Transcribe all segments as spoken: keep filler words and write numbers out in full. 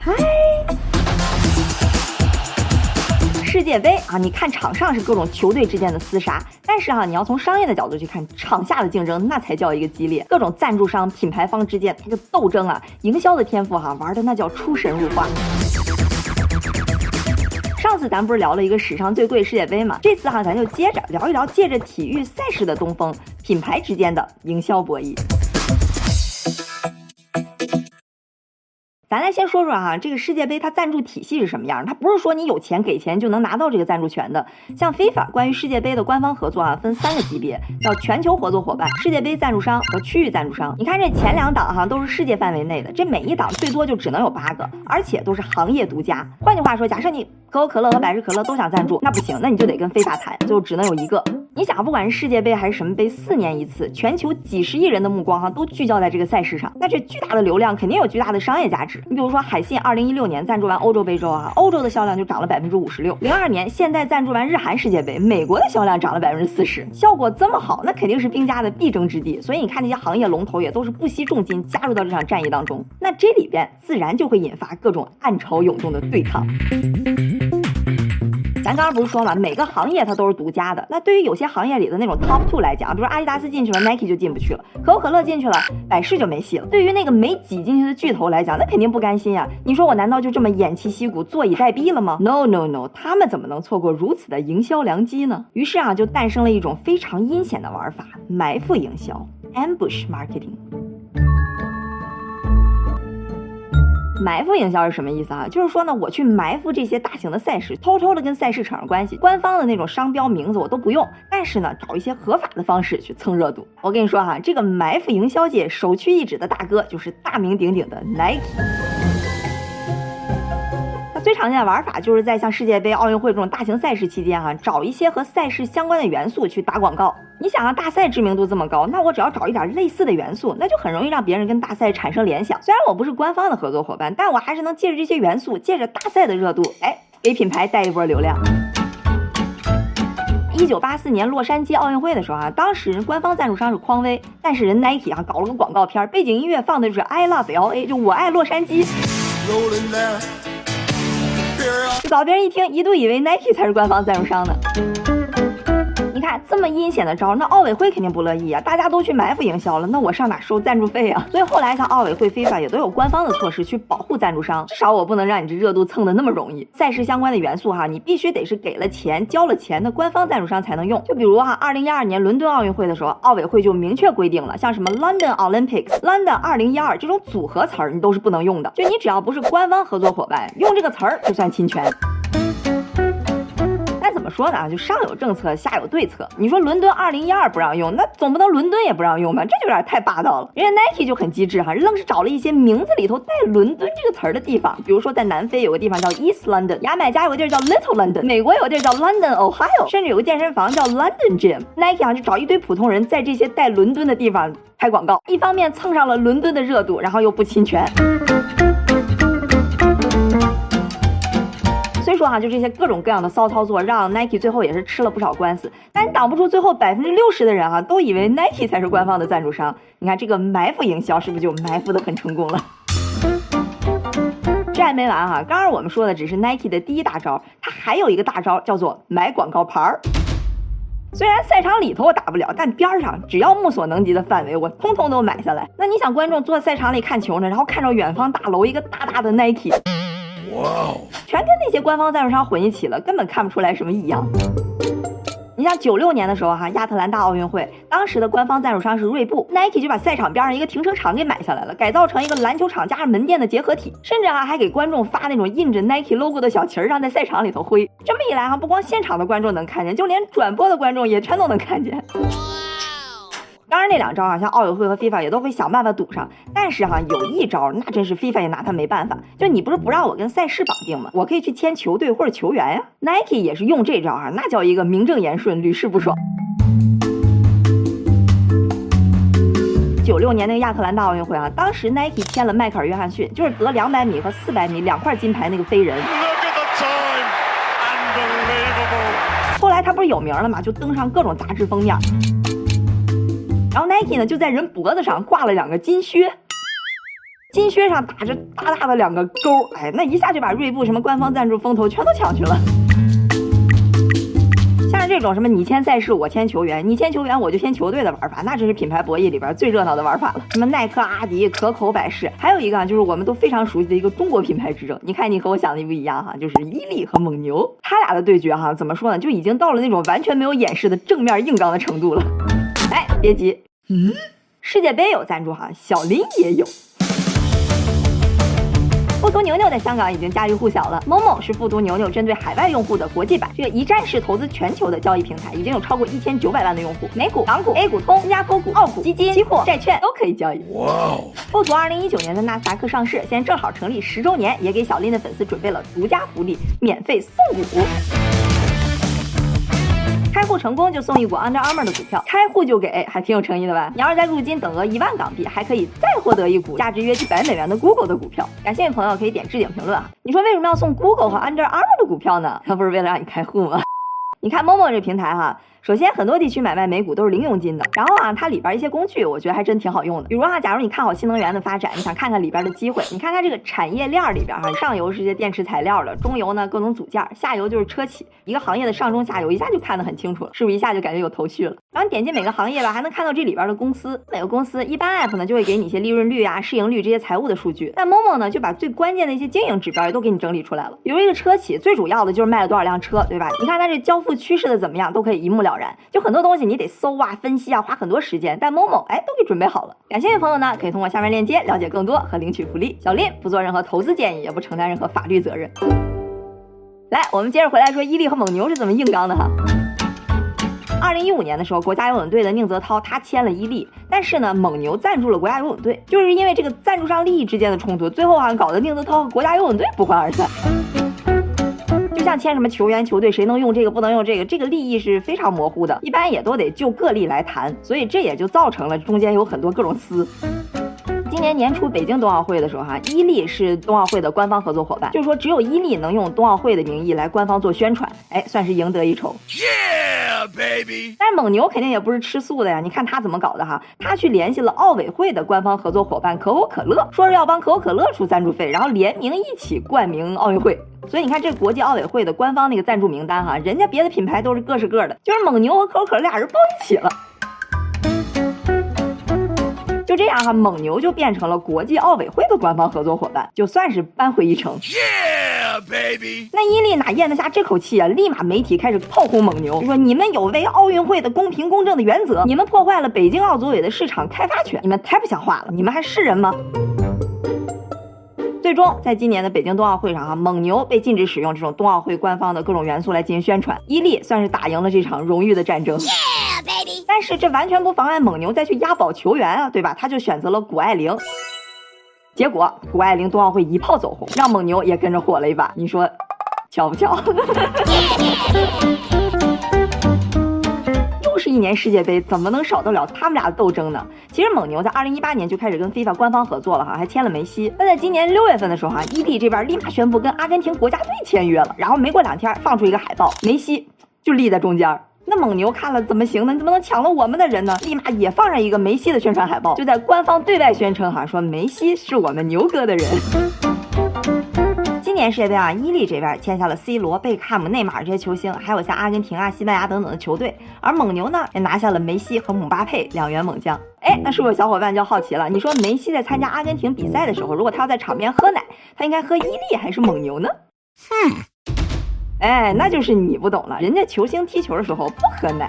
嗨，世界杯啊，你看场上是各种球队之间的厮杀，但是哈、啊，你要从商业的角度去看，场下的竞争那才叫一个激烈，各种赞助商、品牌方之间这个斗争啊，营销的天赋哈、啊，玩的那叫出神入化。上次咱不是聊了一个史上最贵世界杯吗？这次哈、啊，咱就接着聊一聊借着体育赛事的东风，品牌之间的营销博弈。咱来先说说啊，这个世界杯它赞助体系是什么样？它不是说你有钱给钱就能拿到这个赞助权的。像 FIFA 关于世界杯的官方合作啊，分三个级别，叫全球合作伙伴、世界杯赞助商和区域赞助商。你看这前两档哈、啊、都是世界范围内的，这每一档最多就只能有八个，而且都是行业独家。换句话说，假设你可口可乐和百事可乐都想赞助，那不行，那你就得跟 FIFA 谈，就只能有一个。你想，不管是世界杯还是什么杯，四年一次，全球几十亿人的目光哈、啊、都聚焦在这个赛事上，那这巨大的流量肯定有巨大的商业价值。你比如说海信二零一六年赞助完欧洲杯之后啊，欧洲的销量就涨了百分之五十六。零二年现在赞助完日韩世界杯，美国的销量涨了百分之四十，效果这么好，那肯定是兵家的必争之地。所以你看这些行业龙头也都是不惜重金加入到这场战役当中，那这里边自然就会引发各种暗潮涌动的对抗。咱刚刚不是说嘛，每个行业它都是独家的。那对于有些行业里的那种 top two 来讲，比如阿迪达斯进去了 ，Nike 就进不去了；可口可乐进去了，百事就没戏了。对于那个没挤进去的巨头来讲，那肯定不甘心啊！你说我难道就这么偃旗息鼓、坐以待毙了吗 ？No No No， 他们怎么能错过如此的营销良机呢？于是啊，就诞生了一种非常阴险的玩法——埋伏营销 （ambush marketing）。埋伏营销是什么意思啊？就是说呢，我去埋伏这些大型的赛事，偷偷的跟赛事扯上关系，官方的那种商标名字我都不用，但是呢，找一些合法的方式去蹭热度。我跟你说哈、啊，这个埋伏营销界首屈一指的大哥就是大名鼎鼎的 Nike。最常见的玩法就是在像世界杯、奥运会这种大型赛事期间啊，找一些和赛事相关的元素去打广告。你想啊，大赛知名度这么高，那我只要找一点类似的元素，那就很容易让别人跟大赛产生联想。虽然我不是官方的合作伙伴，但我还是能借着这些元素，借着大赛的热度，哎，给品牌带一波流量。一九八四年洛杉矶奥运会的时候啊，当时官方赞助商是匡威，但是人 Nike 啊搞了个广告片，背景音乐放的就是 I Love L A， 就我爱洛杉矶。就搞别人一听，一度以为 Nike 才是官方赞助商呢。你看这么阴险的招，那奥委会肯定不乐意啊！大家都去埋伏营销了，那我上哪收赞助费啊？所以后来像奥委会、FIFA 也都有官方的措施去保护赞助商，至少我不能让你这热度蹭的那么容易。赛事相关的元素哈，你必须得是给了钱、交了钱的官方赞助商才能用。就比如哈，二零一二年伦敦奥运会的时候，奥委会就明确规定了，像什么 London Olympics、London 二零一二这种组合词儿，你都是不能用的。就你只要不是官方合作伙伴，用这个词儿就算侵权。怎么说呢？就上有政策，下有对策。你说伦敦二零一二不让用，那总不能伦敦也不让用吧？这就有点太霸道了。人家 Nike 就很机智哈，愣是找了一些名字里头带伦敦这个词儿的地方，比如说在南非有个地方叫 East London， 牙买加有个地儿叫 Little London， 美国有个地儿叫 London Ohio， 甚至有个健身房叫 London Gym。Nike 啊就找一堆普通人在这些带伦敦的地方拍广告，一方面蹭上了伦敦的热度，然后又不侵权。所以说啊，就这些各种各样的骚操作，让 Nike 最后也是吃了不少官司，但挡不住最后百分之六十的人啊，都以为 Nike 才是官方的赞助商。你看这个埋伏营销是不是就埋伏的很成功了？这还没完啊！刚刚我们说的只是 Nike 的第一大招，它还有一个大招叫做买广告牌儿。虽然赛场里头我打不了，但边上只要目所能及的范围，我通通都买下来。那你想，观众坐在赛场里看球呢，然后看着远方大楼一个大大的 Nike。哇哦，全跟那些官方赞助商混一起了，根本看不出来什么异样。你像九六年的时候哈、啊，亚特兰大奥运会，当时的官方赞助商是锐步 ，Nike 就把赛场边上一个停车场给买下来了，改造成一个篮球场加上门店的结合体，甚至啊还给观众发那种印着 Nike logo 的小旗儿，让在赛场里头挥。这么一来哈、啊，不光现场的观众能看见，就连转播的观众也全都能看见。当然那两招啊，像奥委会和 FIFA 也都会想办法堵上，但是哈、啊，有一招那真是 FIFA 也拿他没办法。就你不是不让我跟赛事绑定吗？我可以去签球队或者球员呀。Nike 也是用这招啊，那叫一个名正言顺，屡试不爽。九六年那个亚特兰大奥运会啊，当时 Nike 签了迈克尔·约翰逊，就是得两百米和四百米两块金牌那个飞人。后来他不是有名了嘛，就登上各种杂志封面。然后 Nike 呢就在人脖子上挂了两个金靴， 金靴上打着大大的两个勾，哎，那一下就把锐步什么官方赞助风头全都抢去了。像是这种什么你签赛事我签球员，你签球员我就签球队的玩法，那真是品牌博弈里边最热闹的玩法了。什么耐克、阿迪、可口、百事，还有一个啊，就是我们都非常熟悉的一个中国品牌之争。你看你和我想的不一样哈，就是伊利和蒙牛，他俩的对决哈，怎么说呢，就已经到了那种完全没有掩饰的正面硬刚的程度了。哎，别急，嗯，世界杯有赞助哈，小林也有。富途牛牛在香港已经家喻户晓了。某某是富途牛牛针对海外用户的国际版，这个一站式投资全球的交易平台，已经有超过一千九百万的用户，美股、港股、A 股通、新加坡股、澳股、基金、期货、债券都可以交易。哇哦！富途二零一九年在纳斯达克上市，现在正好成立十周年，也给小林的粉丝准备了独家福利，免费送股。开户成功就送一股 Under Armour 的股票，开户就给，还挺有诚意的吧？你要是再入金等额一万港币，还可以再获得一股价值约一百美元的 Google 的股票。感兴趣的朋友可以点置顶评论啊。你说为什么要送 Google 和 Under Armour 的股票呢？那不是为了让你开户吗？你看某某这平台哈，首先很多地区买卖美股都是零佣金的，然后啊，它里边一些工具我觉得还真挺好用的。比如啊，假如你看好新能源的发展，你想看看里边的机会，你看它这个产业链里边哈，上游是些电池材料的，中游呢各种组件，下游就是车企，一个行业的上中下游一下就看得很清楚了，是不是一下就感觉有头绪了？然后你点进每个行业吧，还能看到这里边的公司，每个公司一般 app 呢就会给你一些利润率啊、市盈率这些财务的数据，但某某呢就把最关键的一些经营指标也都给你整理出来了。比如一个车企最主要的就是卖了多少辆车，对吧？你看它这交付趋势的怎么样，都可以一目了然。就很多东西你得搜啊、分析啊，花很多时间，但某某哎都给准备好了。感兴趣的朋友呢，可以通过下面链接了解更多和领取福利。小林不做任何投资建议，也不承担任何法律责任。来，我们接着回来说伊利和蒙牛是怎么硬刚的哈。二零一五年的时候，国家游泳队的宁泽涛他签了伊利，但是呢，蒙牛赞助了国家游泳队，就是因为这个赞助商利益之间的冲突，最后好像搞得宁泽涛和国家游泳队不欢而散。就像签什么球员、球队，谁能用这个不能用这个，这个利益是非常模糊的，一般也都得就个例来谈，所以这也就造成了中间有很多各种撕。今年年初北京冬奥会的时候哈，伊利是冬奥会的官方合作伙伴，就是说只有伊利能用冬奥会的名义来官方做宣传，哎，算是赢得一筹。Yeah, baby！ 但是蒙牛肯定也不是吃素的呀，你看他怎么搞的哈，他去联系了奥委会的官方合作伙伴可口可乐，说是要帮可口可乐出赞助费，然后联名一起冠名奥运会。所以你看这国际奥委会的官方那个赞助名单哈，人家别的品牌都是各是各的，就是蒙牛和可口可乐俩人抱一起了。就这样哈，蒙牛就变成了国际奥委会的官方合作伙伴，就算是扳回一城。Yeah, baby！ 那伊利哪咽得下这口气啊？立马媒体开始炮轰蒙牛，就说你们有违奥运会的公平公正的原则，你们破坏了北京奥组委的市场开发权，你们太不像话了，你们还是人吗？最终，在今年的北京冬奥会上哈，蒙牛被禁止使用这种冬奥会官方的各种元素来进行宣传，伊利算是打赢了这场荣誉的战争。Yeah, baby！ 但是这完全不妨碍蒙牛再去押宝球员啊，对吧？他就选择了谷爱凌，结果谷爱凌冬奥会一炮走红，让蒙牛也跟着火了一把，你说巧不巧？又是一年世界杯，怎么能少得了他们俩的斗争呢？其实蒙牛在二零一八年就开始跟 FIFA 官方合作了哈，还签了梅西。但在今年六月份的时候哈，伊利这边立马宣布跟阿根廷国家队签约了，然后没过两天放出一个海报，梅西就立在中间。那蒙牛看了怎么行呢？你怎么能抢了我们的人呢？立马也放上一个梅西的宣传海报，就在官方对外宣称哈，说梅西是我们牛哥的人。今年世界杯啊，伊利这边签下了 C 罗、贝克汉姆、内马尔这些球星，还有像阿根廷啊、西班牙等等的球队，而蒙牛呢也拿下了梅西和姆巴佩两员猛将。哎，那是不是有小伙伴就要好奇了？你说梅西在参加阿根廷比赛的时候，如果他要在场边喝奶，他应该喝伊利还是蒙牛呢？嗯，哎，那就是你不懂了，人家球星踢球的时候不喝奶。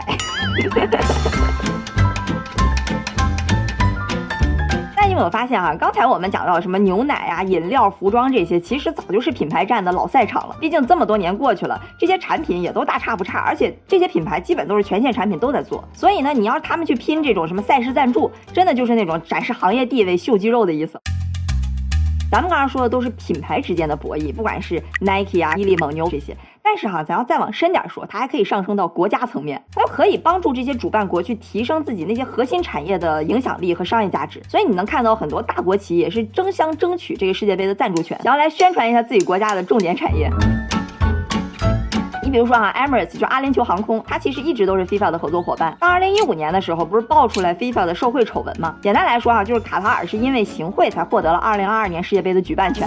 但你有没有发现啊？刚才我们讲到什么牛奶啊、饮料、服装这些，其实早就是品牌战的老赛场了。毕竟这么多年过去了，这些产品也都大差不差，而且这些品牌基本都是全线产品都在做。所以呢，你要是他们去拼这种什么赛事赞助，真的就是那种展示行业地位、秀肌肉的意思。咱们刚刚说的都是品牌之间的博弈，不管是 Nike 啊、伊利、蒙牛这些。但是哈，咱要再往深点说，它还可以上升到国家层面，它可以帮助这些主办国去提升自己那些核心产业的影响力和商业价值。所以你能看到很多大国企业是争相争取这个世界杯的赞助权，想要来宣传一下自己国家的重点产业。你比如说啊 ，Emirates 就阿联酋航空，它其实一直都是 FIFA 的合作伙伴。到二零一五年的时候，不是爆出来 FIFA 的受贿丑闻吗？简单来说啊，就是卡塔尔是因为行贿才获得了二零二二年世界杯的举办权。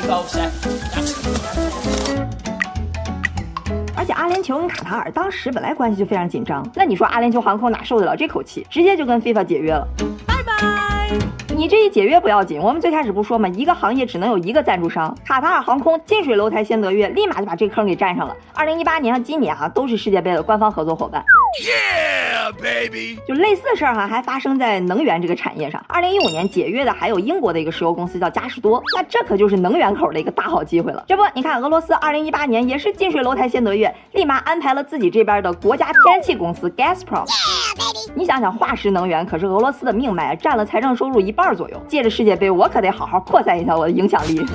而且阿联酋跟卡塔尔当时本来关系就非常紧张，那你说阿联酋航空哪受得了这口气，直接就跟 FIFA 解约了。拜拜。你这一解约不要紧，我们最开始不说嘛，一个行业只能有一个赞助商，卡塔尔航空近水楼台先得月，立马就把这坑给占上了。二零一八年和今年啊，都是世界杯的官方合作伙伴。Yeah, baby！ 就类似的事儿哈，还发生在能源这个产业上。二零一五年解约的还有英国的一个石油公司叫嘉实多，那这可就是能源口的一个大好机会了。这不，你看俄罗斯二零一八年也是近水楼台先得月，立马安排了自己这边的国家天然气公司 Gazprom。Yeah, 你想想，化石能源可是俄罗斯的命脉，占了财政收入一半左右。借着世界杯，我可得好好扩散一下我的影响力。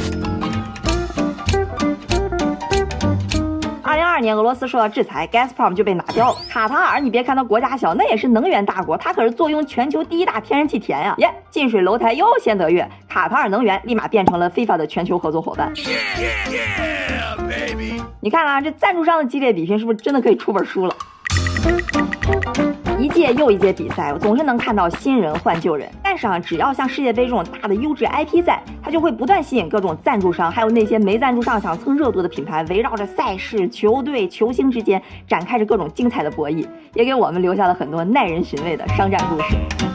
二零二二年，俄罗斯受到制裁 ，Gazprom 就被拿掉了。卡塔尔，你别看它国家小，那也是能源大国，它可是坐拥全球第一大天然气田呀！耶，近水楼台又先得月，卡塔尔能源立马变成了 FIFA 的全球合作伙伴。Yeah, yeah, baby！ 你看啊，这赞助商的激烈比拼是不是真的可以出本书了？一届又一届比赛，我总是能看到新人换旧人。但是啊，只要像世界杯这种大的优质 I P 赛，它就会不断吸引各种赞助商，还有那些没赞助商想蹭热度的品牌，围绕着赛事、球队、球星之间展开着各种精彩的博弈，也给我们留下了很多耐人寻味的商战故事。